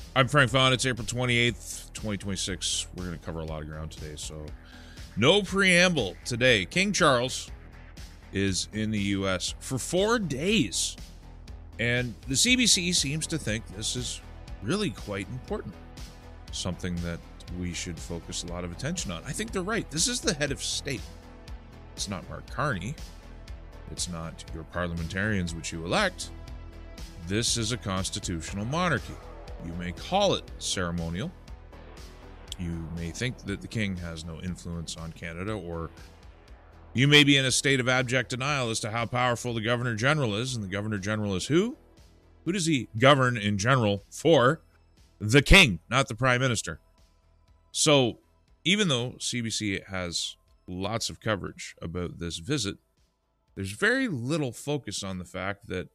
I'm Frank Vaughn. It's April 28th, 2026. We're going to cover a lot of ground today, so no preamble today. King Charles is in the U.S. for 4 days, and the CBC seems to think this is really quite important, something that we should focus a lot of attention on. I think they're right. This is the head of state. It's not Mark Carney. It's not your parliamentarians which you elect. This is a constitutional monarchy. You may call it ceremonial. You may think that the king has no influence on Canada, or you may be in a state of abject denial as to how powerful the Governor General is. And the Governor General is who? Who does he govern in general for? The king, not the prime minister. So even though CBC has lots of coverage about this visit, there's very little focus on the fact that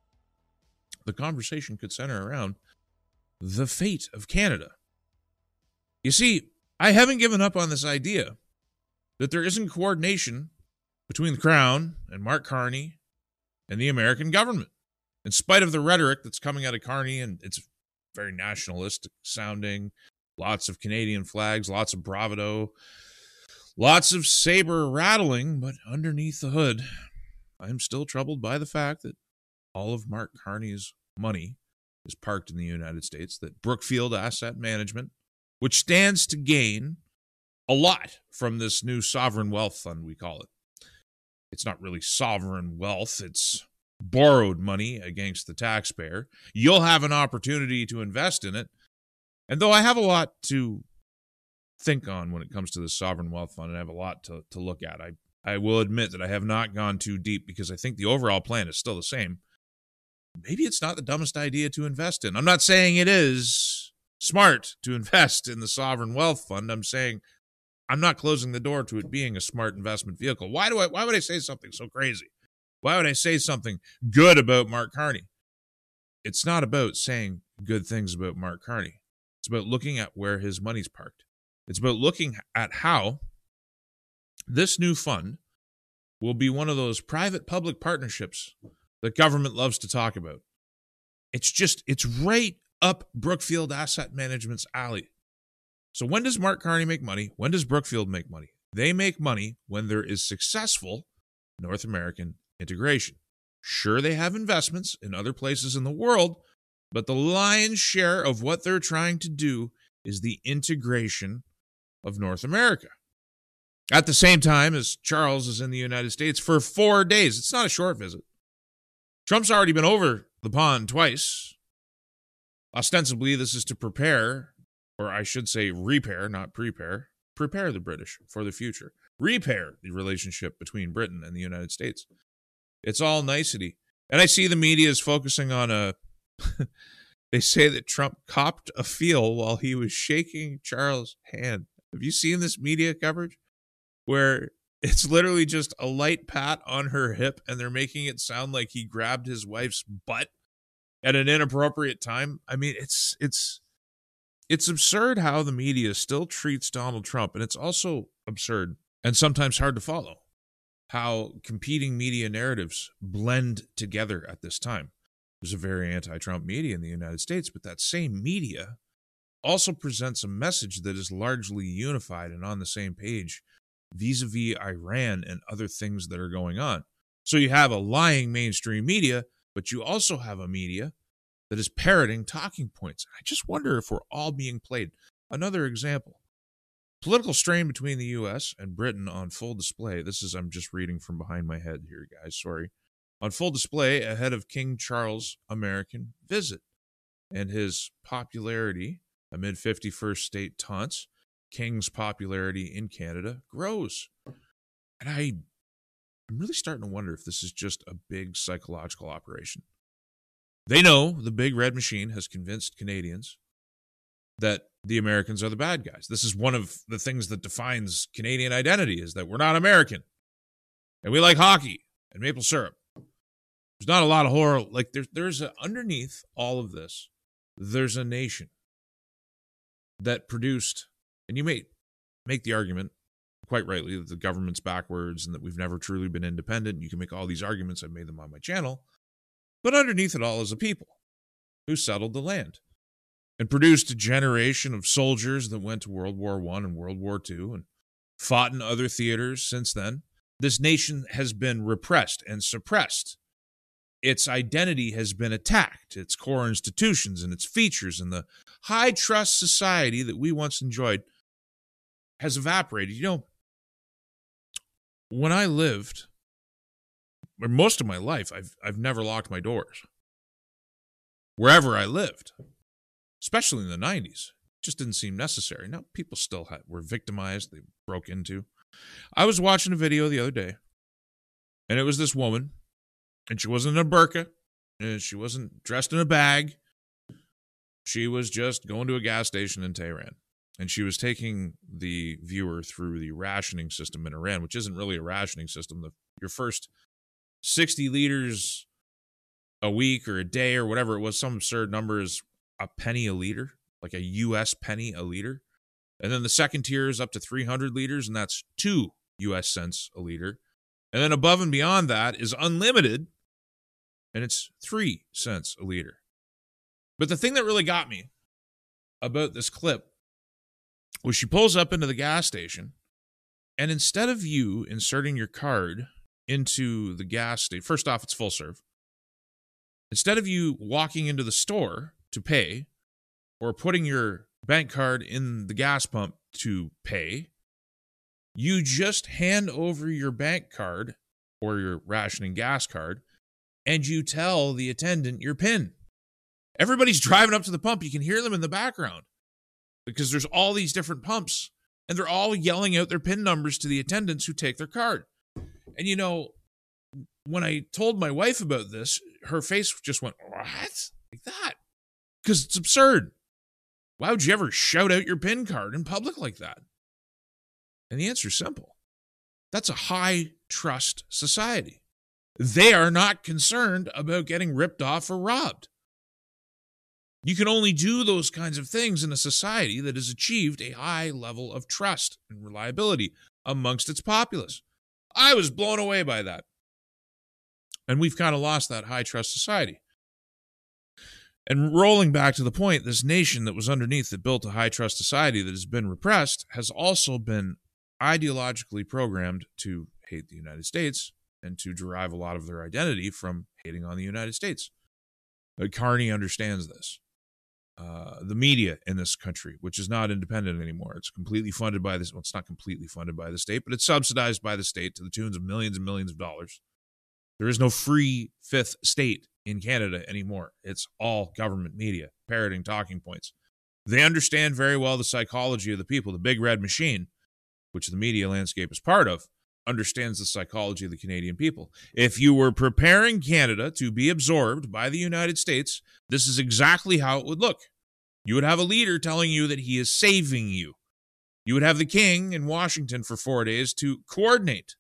the conversation could center around the fate of Canada. You see, I haven't given up on this idea that there isn't coordination between the Crown and Mark Carney and the American government. In spite of the rhetoric that's coming out of Carney, and it's very nationalistic sounding, lots of Canadian flags, lots of bravado, lots of saber rattling, but underneath the hood, I'm still troubled by the fact that all of Mark Carney's money is parked in the United States, that Brookfield Asset Management, which stands to gain a lot from this new sovereign wealth fund, we call it. It's not really sovereign wealth, it's borrowed money against the taxpayer. You'll have an opportunity to invest in it. And though I have a lot to think on when it comes to the sovereign wealth fund, and I have a lot to look at, I will admit that I have not gone too deep because I think the overall plan is still the same. Maybe it's not the dumbest idea to invest in. I'm not saying it is smart to invest in the sovereign wealth fund. I'm saying I'm not closing the door to it being a smart investment vehicle. Why would I say something so crazy? Why would I say something good about Mark Carney? It's not about saying good things about Mark Carney. It's about looking at where his money's parked. It's about looking at how this new fund will be one of those private-public partnerships that government loves to talk about. It's right up Brookfield Asset Management's alley. So when does Mark Carney make money? When does Brookfield make money? They make money when there is successful North American integration. Sure, they have investments in other places in the world, but the lion's share of what they're trying to do is the integration of North America. At the same time as Charles is in the United States for 4 days. It's not a short visit. Trump's already been over the pond twice. Ostensibly, this is to prepare, or I should say repair, not prepare the British for the future. Repair the relationship between Britain and the United States. It's all nicety. And I see the media is focusing on they say that Trump copped a feel while he was shaking Charles' hand. Have you seen this media coverage? Where it's literally just a light pat on her hip, and they're making it sound like he grabbed his wife's butt at an inappropriate time. I mean, it's absurd how the media still treats Donald Trump, and it's also absurd and sometimes hard to follow how competing media narratives blend together at this time. There's a very anti-Trump media in the United States, but that same media also presents a message that is largely unified and on the same page vis-a-vis Iran and other things that are going on. So you have a lying mainstream media, but you also have a media that is parroting talking points. I just wonder if we're all being played. Another example, political strain between the U.S. and Britain on full display. I'm just reading from behind my head here, guys, sorry. On full display ahead of King Charles' American visit and his popularity amid 51st state taunts. King's popularity in Canada grows. And I'm really starting to wonder if this is just a big psychological operation. They know the big red machine has convinced Canadians that the Americans are the bad guys. This is one of the things that defines Canadian identity, is that we're not American. And we like hockey and maple syrup. There's not a lot of horror. Like there's underneath all of this, there's a nation that produced, and you may make the argument, quite rightly, that the government's backwards and that we've never truly been independent. You can make all these arguments. I've made them on my channel. But underneath it all is a people who settled the land. and produced a generation of soldiers that went to World War I and World War II and fought in other theaters since then. This nation has been repressed and suppressed. Its identity has been attacked, its core institutions and its features, and the high trust society that we once enjoyed has evaporated. You know, when I lived, or most of my life, I've never locked my doors. Wherever I lived, especially in the 90s, it just didn't seem necessary. Now, people still were victimized, they broke into. I was watching a video the other day, and it was this woman, and she wasn't in a burqa, and she wasn't dressed in a bag. She was just going to a gas station in Tehran, and she was taking the viewer through the rationing system in Iran, which isn't really a rationing system. Your first 60 liters a week or a day or whatever it was, some absurd number, is a penny a liter, like a U.S. penny a liter. And then the second tier is up to 300 liters, and that's 2 U.S. cents a liter. And then above and beyond that is unlimited, and it's 3 cents a liter. But the thing that really got me about this clip was she pulls up into the gas station, and instead of you inserting your card into the gas station, first off, it's full serve. Instead of you walking into the store to pay or putting your bank card in the gas pump to pay, you just hand over your bank card or your rationing gas card, and you tell the attendant your PIN. Everybody's driving up to the pump. You can hear them in the background because there's all these different pumps, and they're all yelling out their PIN numbers to the attendants who take their card. And, you know, when I told my wife about this, her face just went, what? Like that? Because it's absurd. Why would you ever shout out your PIN card in public like that? And the answer is simple. That's a high trust society. They are not concerned about getting ripped off or robbed. You can only do those kinds of things in a society that has achieved a high level of trust and reliability amongst its populace. I was blown away by that. And we've kind of lost that high trust society. And rolling back to the point, this nation that was underneath that built a high trust society that has been repressed has also been ideologically programmed to hate the United States and to derive a lot of their identity from hating on the United States. Carney understands this. The media in this country, which is not independent anymore, it's completely funded by this. Well, it's not completely funded by the state, but it's subsidized by the state to the tunes of millions and millions of dollars. There is no free fifth state in Canada anymore. It's all government media, parroting talking points. They understand very well the psychology of the people. The big red machine, which the media landscape is part of, understands the psychology of the Canadian people. If you were preparing Canada to be absorbed by the United States, this is exactly how it would look. You would have a leader telling you that he is saving you. You would have the king in Washington for 4 days to coordinate.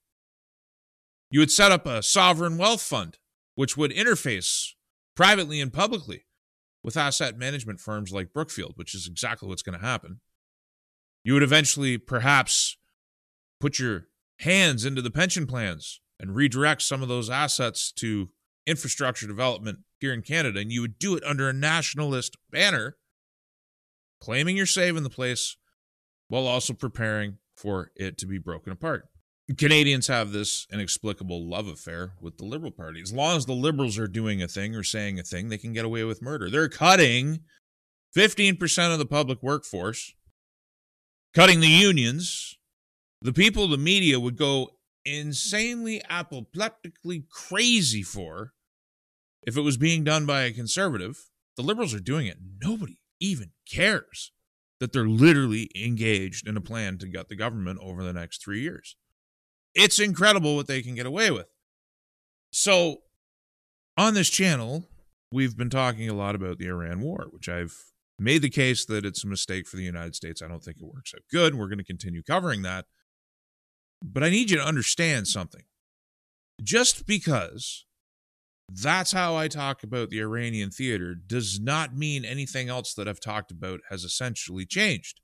You would set up a sovereign wealth fund, which would interface privately and publicly with asset management firms like Brookfield, which is exactly what's going to happen. You would eventually perhaps put your hands into the pension plans and redirect some of those assets to infrastructure development here in Canada, and you would do it under a nationalist banner, claiming you're saving the place while also preparing for it to be broken apart. Canadians have this inexplicable love affair with the Liberal Party. As long as the Liberals are doing a thing or saying a thing, they can get away with murder. They're cutting 15% of the public workforce, cutting the unions. The people the media would go insanely apoplectically crazy for if it was being done by a conservative. The Liberals are doing it. Nobody even cares that they're literally engaged in a plan to gut the government over the next 3 years. It's incredible what they can get away with. So, on this channel, we've been talking a lot about the Iran war, which I've made the case that it's a mistake for the United States. I don't think it works out good. We're going to continue covering that. But I need you to understand something. Just because that's how I talk about the Iranian theater does not mean anything else that I've talked about has essentially changed.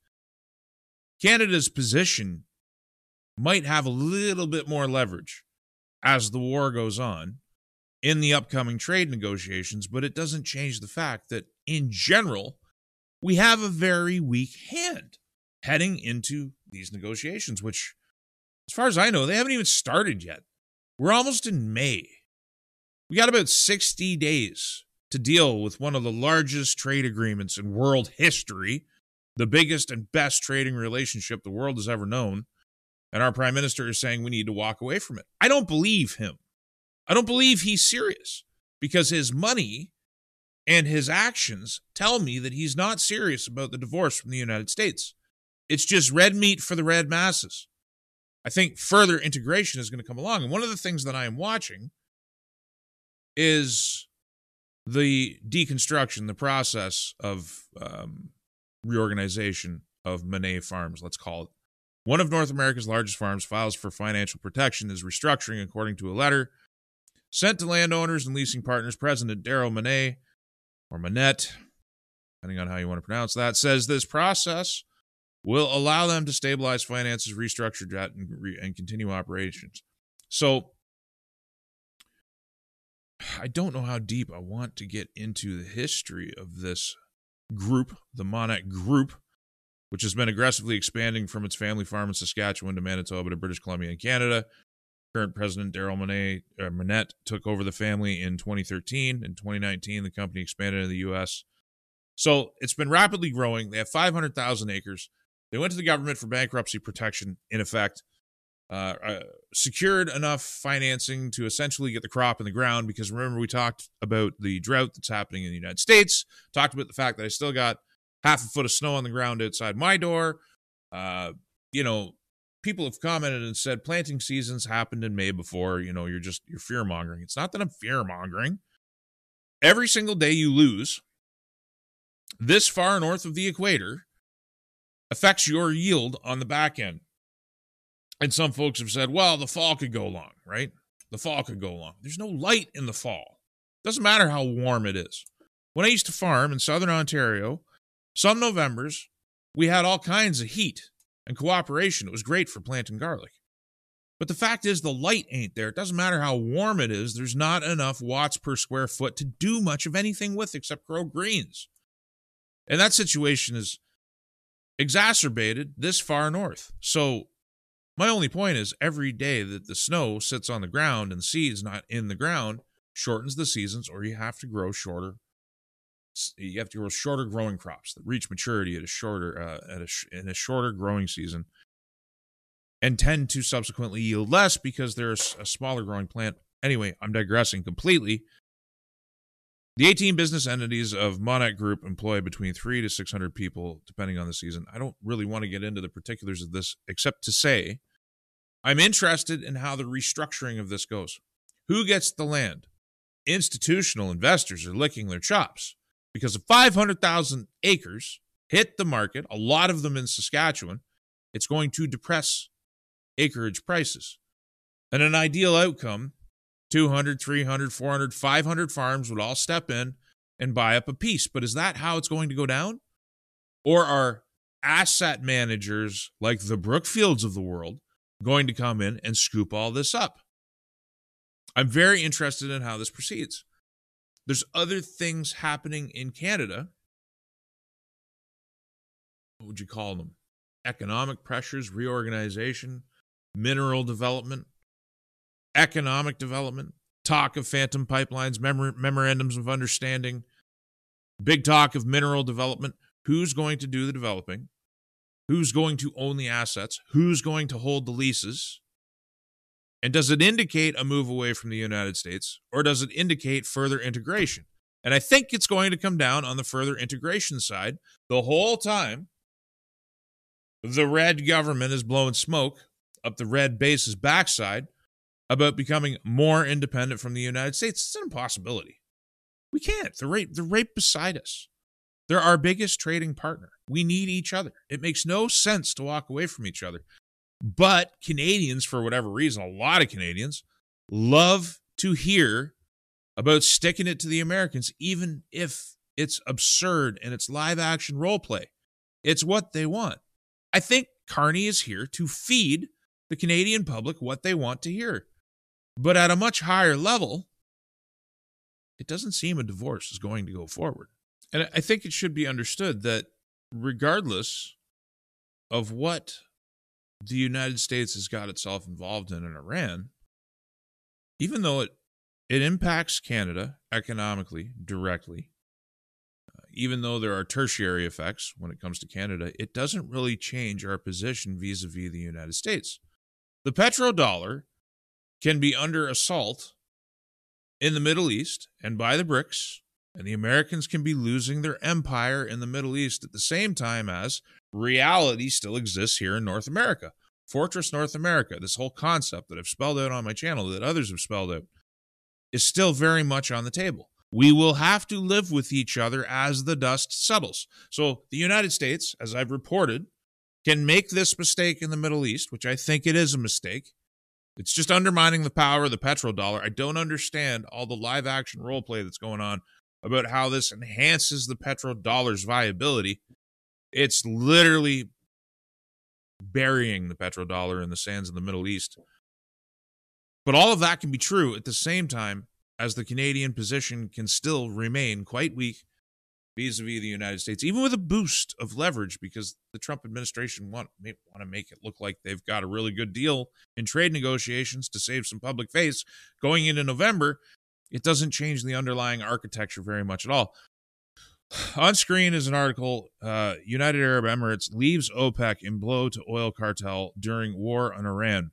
Canada's position might have a little bit more leverage as the war goes on in the upcoming trade negotiations, but it doesn't change the fact that, in general, we have a very weak hand heading into these negotiations, which, as far as I know, they haven't even started yet. We're almost in May. We got about 60 days to deal with one of the largest trade agreements in world history, the biggest and best trading relationship the world has ever known. And our prime minister is saying we need to walk away from it. I don't believe him. I don't believe he's serious, because his money and his actions tell me that he's not serious about the divorce from the United States. It's just red meat for the red masses. I think further integration is going to come along. And one of the things that I am watching is the deconstruction, the process of reorganization of Monet Farms, let's call it. One of North America's largest farms files for financial protection is restructuring, according to a letter sent to landowners and leasing partners. President Darryl Monet, or Manette, depending on how you want to pronounce that, says this process will allow them to stabilize finances, restructure debt, and continue operations. So I don't know how deep I want to get into the history of this group, the Monette Group, which has been aggressively expanding from its family farm in Saskatchewan to Manitoba to British Columbia and Canada. Current president Darryl Manette took over the family in 2013. In 2019, the company expanded in the U.S. So it's been rapidly growing. They have 500,000 acres. They went to the government for bankruptcy protection, in effect, secured enough financing to essentially get the crop in the ground, because remember, we talked about the drought that's happening in the United States, talked about the fact that I still got half a foot of snow on the ground outside my door. People have commented and said planting seasons happened in May before. You're fear-mongering. It's not that I'm fear-mongering. Every single day you lose this far north of the equator affects your yield on the back end. And some folks have said, well, the fall could go long, right? The fall could go long. There's no light in the fall. Doesn't matter how warm it is. When I used to farm in southern Ontario, some Novembers, we had all kinds of heat and cooperation. It was great for planting garlic. But the fact is, the light ain't there. It doesn't matter how warm it is. There's not enough watts per square foot to do much of anything with except grow greens. And that situation is exacerbated this far north. So my only point is, every day that the snow sits on the ground and the seed's not in the ground shortens the seasons, or you have to grow shorter. You have to grow shorter growing crops that reach maturity at a shorter growing season, and tend to subsequently yield less because there's a smaller growing plant. Anyway, I'm digressing completely. The 18 business entities of Monette Group employ between 300 to 600 people, depending on the season. I don't really want to get into the particulars of this, except to say I'm interested in how the restructuring of this goes. Who gets the land? Institutional investors are licking their chops, because if 500,000 acres hit the market, a lot of them in Saskatchewan, it's going to depress acreage prices. And an ideal outcome, 200, 300, 400, 500 farms would all step in and buy up a piece. But is that how it's going to go down? Or are asset managers like the Brookfields of the world going to come in and scoop all this up? I'm very interested in how this proceeds. There's other things happening in Canada. What would you call them? Economic pressures, reorganization, mineral development, economic development, talk of phantom pipelines, memorandums of understanding, big talk of mineral development. Who's going to do the developing? Who's going to own the assets? Who's going to hold the leases? And does it indicate a move away from the United States, or does it indicate further integration? And I think it's going to come down on the further integration side. The whole time, the red government is blowing smoke up the red base's backside about becoming more independent from the United States. It's an impossibility. We can't. They're right beside us. They're our biggest trading partner. We need each other. It makes no sense to walk away from each other. But Canadians, for whatever reason, a lot of Canadians love to hear about sticking it to the Americans, even if it's absurd and it's live action role play. It's what they want. I think Carney is here to feed the Canadian public what they want to hear. But at a much higher level, it doesn't seem a divorce is going to go forward. And I think it should be understood that regardless of what the United States has got itself involved in Iran, even though it impacts Canada economically directly, even though there are tertiary effects when it comes to Canada, it doesn't really change our position vis-a-vis the United States. The petrodollar can be under assault in the Middle East and by the BRICS, and the Americans can be losing their empire in the Middle East at the same time as reality still exists here in North America. Fortress North America, this whole concept that I've spelled out on my channel, that others have spelled out, is still very much on the table. We will have to live with each other as the dust settles. So the United States, as I've reported, can make this mistake in the Middle East, which I think it is a mistake. It's just undermining the power of the petrodollar. I don't understand all the live action role play that's going on about how this enhances the petrodollar's viability. It's literally burying the petrodollar in the sands of the Middle East. But all of that can be true at the same time as the Canadian position can still remain quite weak vis-a-vis the United States, even with a boost of leverage, because the Trump administration want to make it look like they've got a really good deal in trade negotiations to save some public face going into November. It doesn't change the underlying architecture very much at all. On screen is an article, United Arab Emirates leaves OPEC in blow to oil cartel during war on Iran.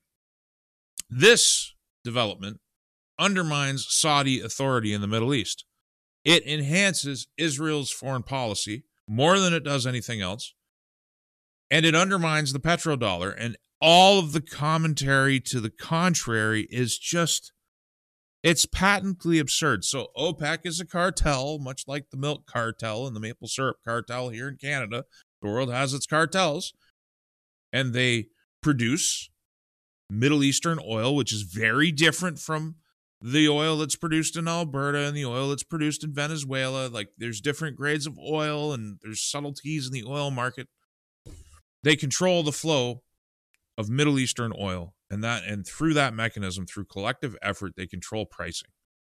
This development undermines Saudi authority in the Middle East. It enhances Israel's foreign policy more than it does anything else, and it undermines the petrodollar, and all of the commentary to the contrary is just, it's patently absurd. So OPEC is a cartel, much like the milk cartel and the maple syrup cartel here in Canada. The world has its cartels, and they produce Middle Eastern oil, which is very different from the oil that's produced in Alberta and the oil that's produced in Venezuela. Like, there's different grades of oil and there's subtleties in the oil market. They control the flow of Middle Eastern oil, and through that mechanism, through collective effort, they control pricing.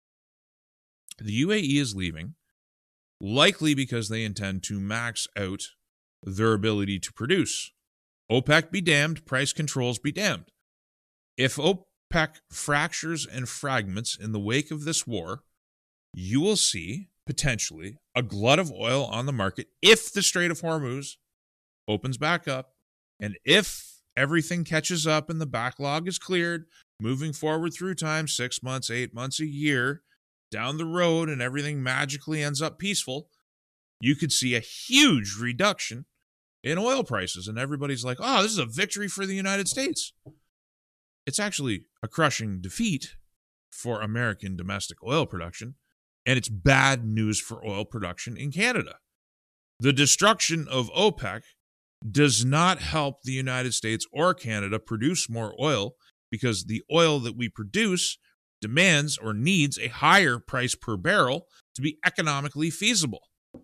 The UAE is leaving, likely because they intend to max out their ability to produce. OPEC be damned, price controls be damned. If OPEC fractures and fragments in the wake of this war, you will see, potentially, a glut of oil on the market if the Strait of Hormuz opens back up, and if everything catches up and the backlog is cleared, moving forward through time, 6 months, 8 months, a year, down the road, and everything magically ends up peaceful, you could see a huge reduction in oil prices, and everybody's like, oh, this is a victory for the United States. It's actually a crushing defeat for American domestic oil production, and it's bad news for oil production in Canada. The destruction of OPEC does not help the United States or Canada produce more oil, because the oil that we produce demands or needs a higher price per barrel to be economically feasible.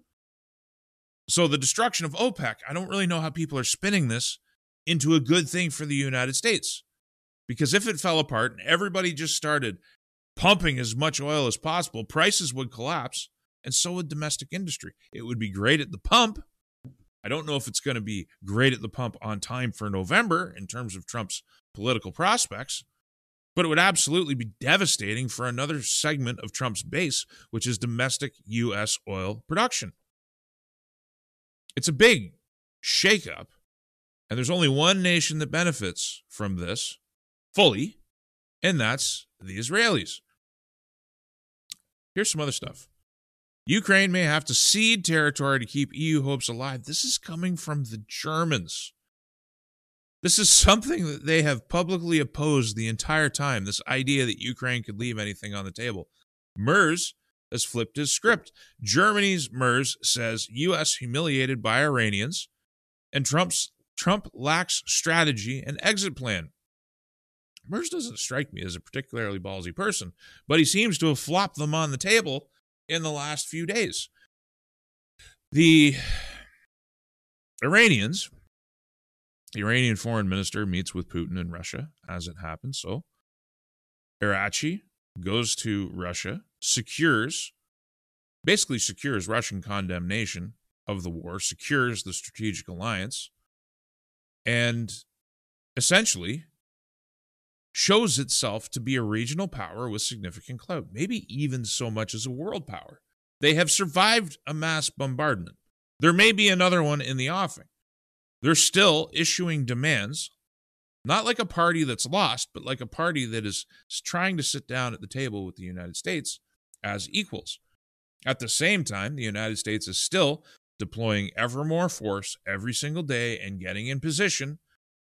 So the destruction of OPEC, I don't really know how people are spinning this into a good thing for the United States. Because if it fell apart and everybody just started pumping as much oil as possible, prices would collapse, and so would domestic industry. It would be great at the pump. I don't know if it's going to be great at the pump on time for November in terms of Trump's political prospects, but it would absolutely be devastating for another segment of Trump's base, which is domestic U.S. oil production. It's a big shakeup, and there's only one nation that benefits from this fully, and that's the Israelis. Here's some other stuff. Ukraine may have to cede territory to keep EU hopes alive. This is coming from the Germans. This is something that they have publicly opposed the entire time, this idea that Ukraine could leave anything on the table. MERS has flipped his script. Germany's MERS says U.S. humiliated by Iranians, and Trump lacks strategy and exit plan. MERS doesn't strike me as a particularly ballsy person, but he seems to have flopped them on the table in the last few days. The Iranian foreign minister meets with Putin in Russia, as it happens. So Arachi goes to Russia, secures basically secures Russian condemnation of the war, secures the strategic alliance, and essentially shows itself to be a regional power with significant clout, maybe even so much as a world power. They have survived a mass bombardment. There may be another one in the offing. They're still issuing demands, not like a party that's lost, but like a party that is trying to sit down at the table with the United States as equals. At the same time, the United States is still deploying ever more force every single day and getting in position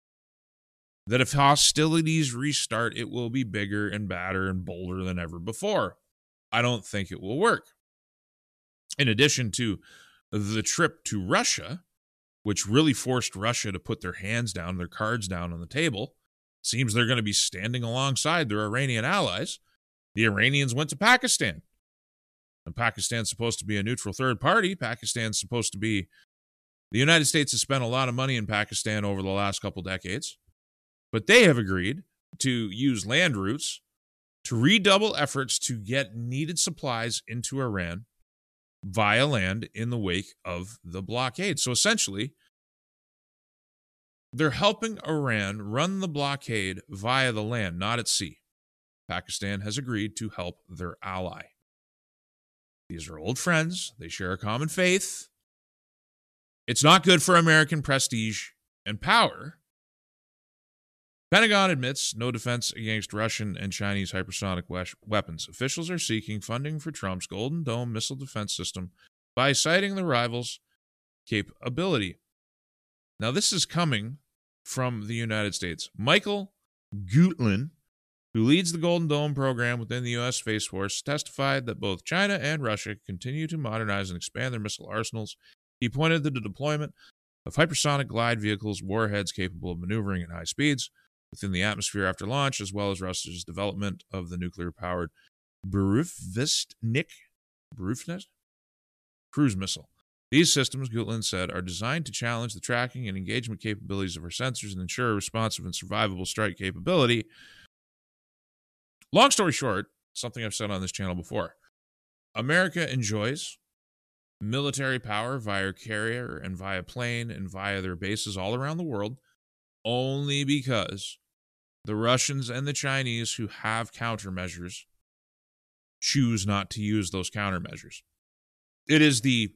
that if hostilities restart, it will be bigger and badder and bolder than ever before. I don't think it will work. In addition to the trip to Russia, which really forced Russia to put their hands down, their cards down on the table, seems they're going to be standing alongside their Iranian allies. The Iranians went to Pakistan. And Pakistan's supposed to be a neutral third party. Pakistan's supposed to be... The United States has spent a lot of money in Pakistan over the last couple decades, but they have agreed to use land routes to redouble efforts to get needed supplies into Iran via land in the wake of the blockade. So essentially, they're helping Iran run the blockade via the land, not at sea. Pakistan has agreed to help their ally. These are old friends. They share a common faith. It's not good for American prestige and power. Pentagon admits no defense against Russian and Chinese hypersonic weapons. Officials are seeking funding for Trump's Golden Dome missile defense system by citing the rival's capability. Now, this is coming from the United States. Michael Gutlin, who leads the Golden Dome program within the U.S. Space Force, testified that both China and Russia continue to modernize and expand their missile arsenals. He pointed to the deployment of hypersonic glide vehicles, warheads capable of maneuvering at high speeds within the atmosphere after launch, as well as Russia's development of the nuclear-powered Burevestnik cruise missile. These systems, Gutlin said, are designed to challenge the tracking and engagement capabilities of our sensors and ensure a responsive and survivable strike capability. Long story short, something I've said on this channel before, America enjoys military power via carrier and via plane and via their bases all around the world only because the Russians and the Chinese who have countermeasures choose not to use those countermeasures. It is the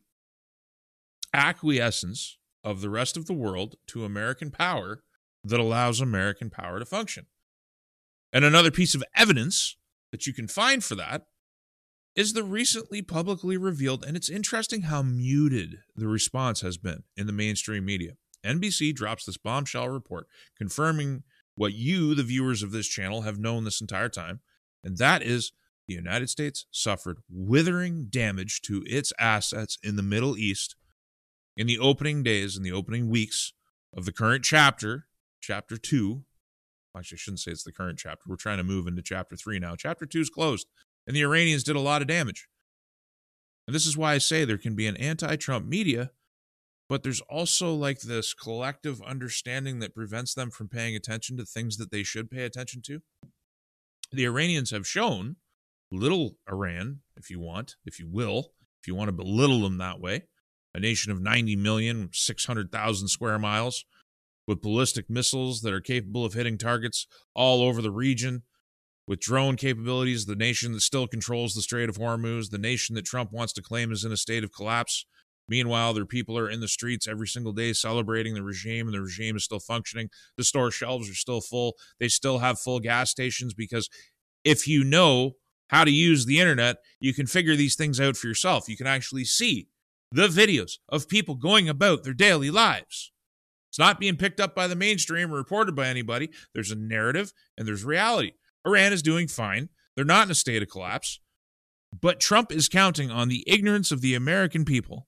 acquiescence of the rest of the world to American power that allows American power to function. And another piece of evidence that you can find for that is the recently publicly revealed, and it's interesting how muted the response has been in the mainstream media. NBC drops this bombshell report confirming what you, the viewers of this channel, have known this entire time, and that is the United States suffered withering damage to its assets in the Middle East in the opening days and the opening weeks of the current chapter, Chapter 2. Actually, I shouldn't say it's the current chapter. We're trying to move into Chapter 3 now. Chapter 2 is closed, and the Iranians did a lot of damage. And this is why I say there can be an anti-Trump media, but there's also like this collective understanding that prevents them from paying attention to things that they should pay attention to. The Iranians have shown, little Iran, if you want to belittle them that way, a nation of 90 million, 600,000 square miles, with ballistic missiles that are capable of hitting targets all over the region, with drone capabilities, the nation that still controls the Strait of Hormuz, the nation that Trump wants to claim is in a state of collapse. Meanwhile, their people are in the streets every single day celebrating the regime, and the regime is still functioning. The store shelves are still full. They still have full gas stations because if you know how to use the internet, you can figure these things out for yourself. You can actually see the videos of people going about their daily lives. It's not being picked up by the mainstream or reported by anybody. There's a narrative and there's reality. Iran is doing fine. They're not in a state of collapse. But Trump is counting on the ignorance of the American people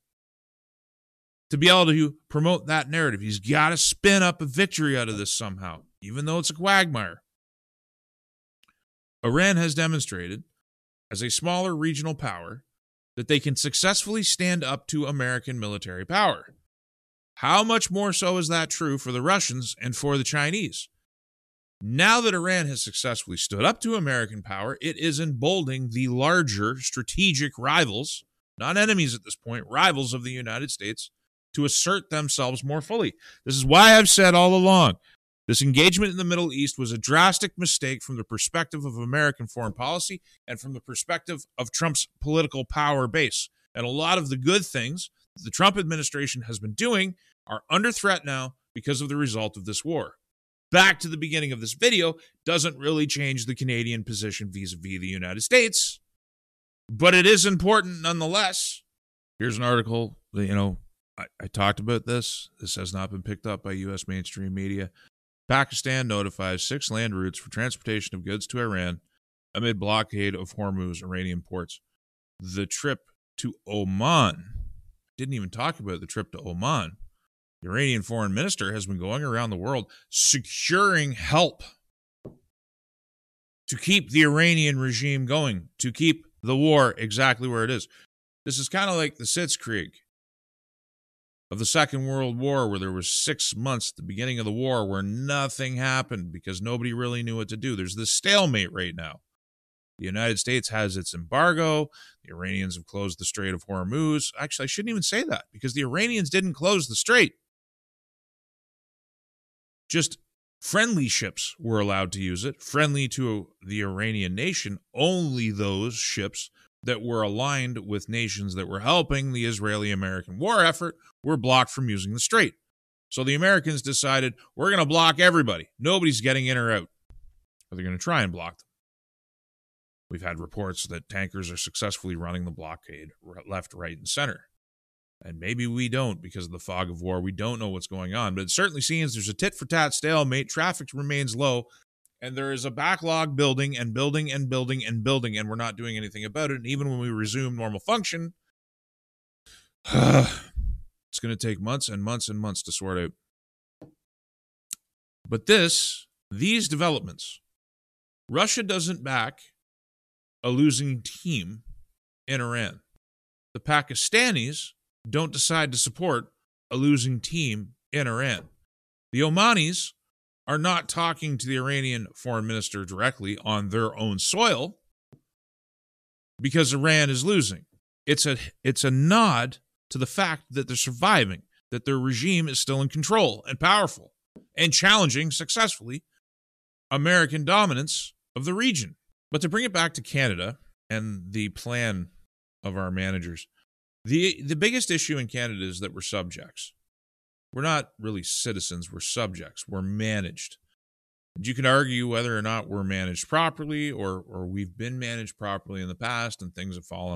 to be able to promote that narrative. He's got to spin up a victory out of this somehow, even though it's a quagmire. Iran has demonstrated, as a smaller regional power, that they can successfully stand up to American military power. How much more so is that true for the Russians and for the Chinese? Now that Iran has successfully stood up to American power, it is emboldening the larger strategic rivals not enemies at this point, rivals of the United States, to assert themselves more fully. This is why I've said all along, this engagement in the Middle East was a drastic mistake from the perspective of American foreign policy and from the perspective of Trump's political power base. And a lot of the good things the Trump administration has been doing are under threat now because of the result of this war. Back to the beginning of this video, doesn't really change the Canadian position vis-a-vis the United States, but it is important nonetheless. Here's an article that, I talked about this. This has not been picked up by U.S. mainstream media. Pakistan notifies 6 land routes for transportation of goods to Iran amid blockade of Hormuz Iranian ports. The trip to Oman. Didn't even talk about the trip to Oman. The Iranian foreign minister has been going around the world securing help to keep the Iranian regime going, to keep the war exactly where it is. This is kind of like the Sitzkrieg of the Second World War, where there was 6 months at the beginning of the war where nothing happened because nobody really knew what to do. There's this stalemate right now. The United States has its embargo. The Iranians have closed the Strait of Hormuz. Actually, I shouldn't even say that because the Iranians didn't close the strait. Just friendly ships were allowed to use it, friendly to the Iranian nation. Only those ships that were aligned with nations that were helping the Israeli-American war effort were blocked from using the strait. So the Americans decided, we're going to block everybody. Nobody's getting in or out. Or they're going to try and block them. We've had reports that tankers are successfully running the blockade left, right, and center. And maybe we don't because of the fog of war. We don't know what's going on. But it certainly seems there's a tit-for-tat stalemate. Traffic remains low. And there is a backlog building and building and building and building. And we're not doing anything about it. And even when we resume normal function, it's going to take months and months and months to sort out. But these developments, Russia doesn't back a losing team in Iran. The Pakistanis don't decide to support a losing team in Iran. The Omanis are not talking to the Iranian foreign minister directly on their own soil because Iran is losing. It's a nod to the fact that they're surviving, that their regime is still in control and powerful and challenging successfully American dominance of the region. But to bring it back to Canada and the plan of our managers, the biggest issue in Canada is that we're subjects. We're not really citizens, we're subjects. We're managed. And you can argue whether or not we're managed properly or we've been managed properly in the past and things have fallen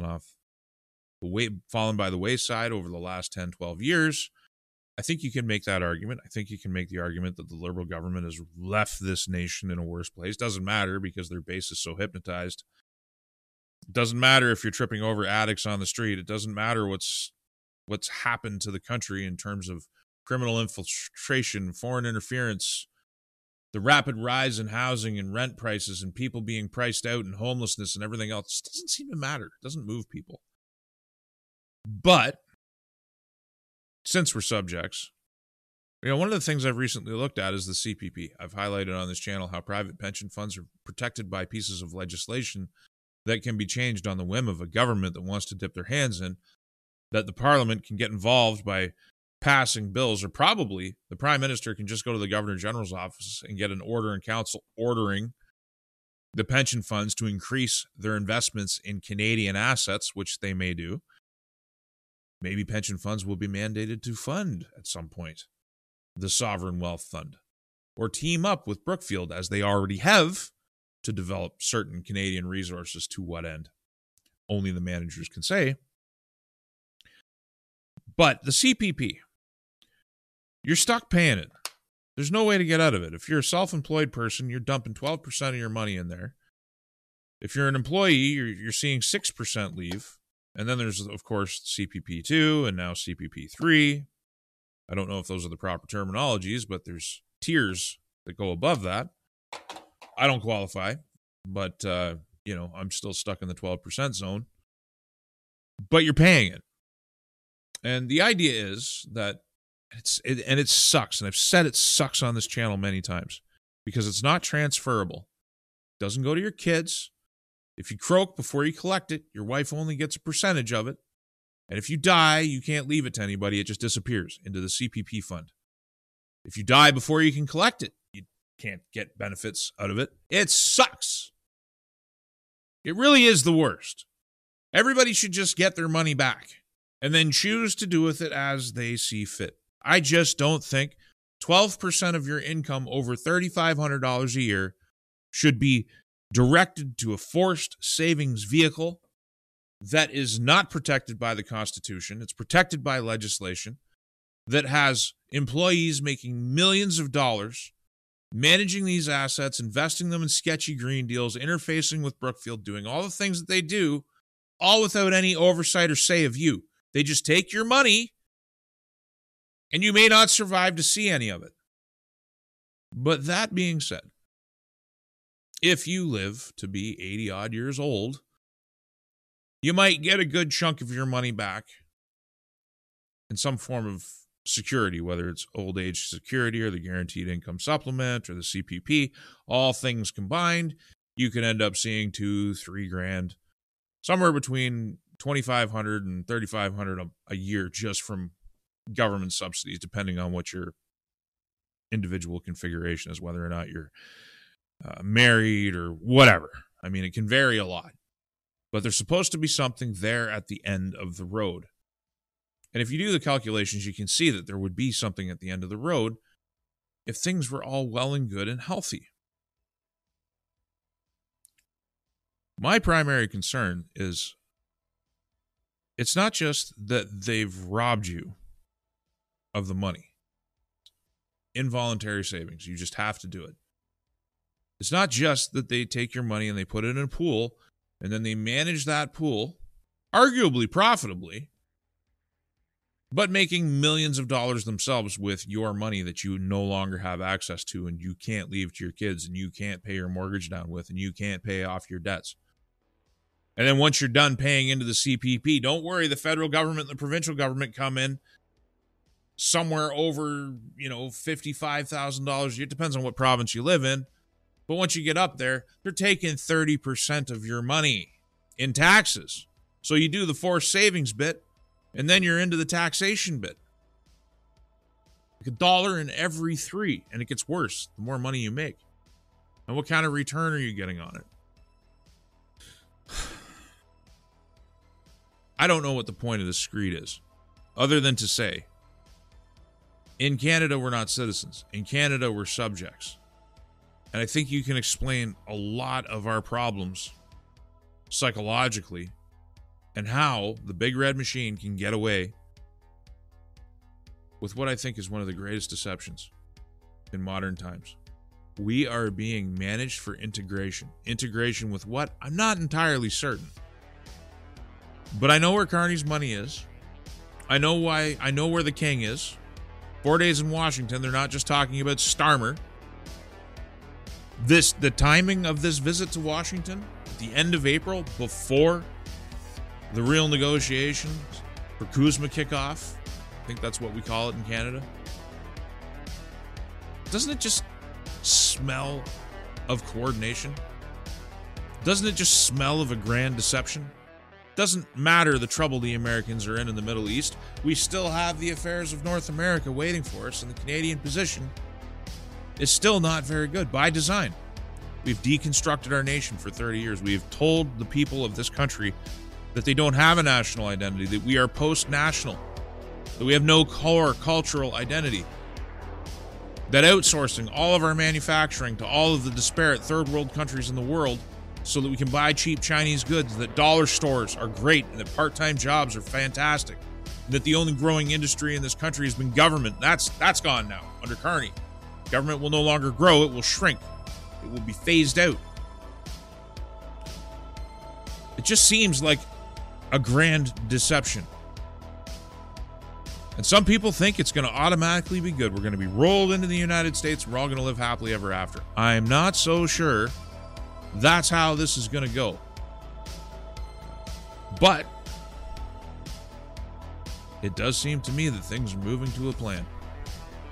by the wayside over the last 10, 12 years. I think you can make that argument. I think you can make the argument that the Liberal government has left this nation in a worse place. Doesn't matter because their base is so hypnotized. It doesn't matter if you're tripping over addicts on the street. It doesn't matter what's happened to the country in terms of criminal infiltration, foreign interference, the rapid rise in housing and rent prices and people being priced out and homelessness and everything else. It doesn't seem to matter. It doesn't move people. But since we're subjects, one of the things I've recently looked at is the CPP. I've highlighted on this channel how private pension funds are protected by pieces of legislation that can be changed on the whim of a government that wants to dip their hands in, that the parliament can get involved by passing bills, or probably the prime minister can just go to the governor general's office and get an order in council ordering the pension funds to increase their investments in Canadian assets, which they may do. Maybe pension funds will be mandated to fund at some point the Sovereign Wealth Fund, or team up with Brookfield, as they already have, to develop certain Canadian resources. To what end? Only the managers can say. But the CPP, you're stuck paying it. There's no way to get out of it. If you're a self-employed person, you're dumping 12% of your money in there. If you're an employee, you're seeing 6% leave. And then there's, of course, CPP2 and now CPP3. I don't know if those are the proper terminologies, but there's tiers that go above that. I don't qualify, but, I'm still stuck in the 12% zone. But you're paying it. And the idea is that it sucks. And I've said it sucks on this channel many times because it's not transferable. It doesn't go to your kids. If you croak before you collect it, your wife only gets a percentage of it. And if you die, you can't leave it to anybody. It just disappears into the CPP fund. If you die before you can collect it, you can't get benefits out of it. It sucks. It really is the worst. Everybody should just get their money back and then choose to do with it as they see fit. I just don't think 12% of your income over $3,500 a year should be directed to a forced savings vehicle that is not protected by the Constitution. It's protected by legislation that has employees making millions of dollars, managing these assets, investing them in sketchy green deals, interfacing with Brookfield, doing all the things that they do, all without any oversight or say of you. They just take your money, and you may not survive to see any of it. But that being said, if you live to be 80-odd years old, you might get a good chunk of your money back in some form of security, whether it's old age security or the guaranteed income supplement or the CPP. All things combined, you could end up seeing $2-3 grand, somewhere between $2,500 and $3,500 a year just from government subsidies, depending on what your individual configuration is, whether or not you're married or whatever. I mean, it can vary a lot. But there's supposed to be something there at the end of the road. And if you do the calculations, you can see that there would be something at the end of the road if things were all well and good and healthy. My primary concern is it's not just that they've robbed you of the money. Involuntary savings. You just have to do it. It's not just that they take your money and they put it in a pool and then they manage that pool, arguably profitably, but making millions of dollars themselves with your money that you no longer have access to and you can't leave to your kids and you can't pay your mortgage down with and you can't pay off your debts. And then once you're done paying into the CPP, don't worry, the federal government and the provincial government come in somewhere over, $55,000. It depends on what province you live in. But once you get up there, they're taking 30% of your money in taxes. So you do the forced savings bit, and then you're into the taxation bit. Like $1 in every 3, and it gets worse the more money you make. And what kind of return are you getting on it? I don't know what the point of this screed is, other than to say, in Canada, we're not citizens. In Canada, we're subjects. And I think you can explain a lot of our problems psychologically and how the big red machine can get away with what I think is one of the greatest deceptions in modern times. We are being managed for integration. Integration with what? I'm not entirely certain. But I know where Carney's money is. I know why. I know where the king is. 4 days in Washington, they're not just talking about Starmer. The timing of this visit to Washington, at the end of April, before the real negotiations for Kuzma kickoff, I think that's what we call it in Canada. Doesn't it just smell of coordination? Doesn't it just smell of a grand deception? Doesn't matter the trouble the Americans are in the Middle East. We still have the affairs of North America waiting for us, and the Canadian position is still not very good by design. We've deconstructed our nation for 30 years. We have told the people of this country that they don't have a national identity, that we are post-national, that we have no core cultural identity, that outsourcing all of our manufacturing to all of the disparate third world countries in the world so that we can buy cheap Chinese goods, that dollar stores are great, and that part-time jobs are fantastic, and that the only growing industry in this country has been government. That's gone now under Carney. Government will no longer grow, it will shrink. It will be phased out. It just seems like a grand deception. And some people think it's going to automatically be good. We're going to be rolled into the United States, and we're all going to live happily ever after. I'm not so sure that's how this is going to go. But it does seem to me that things are moving to a plan.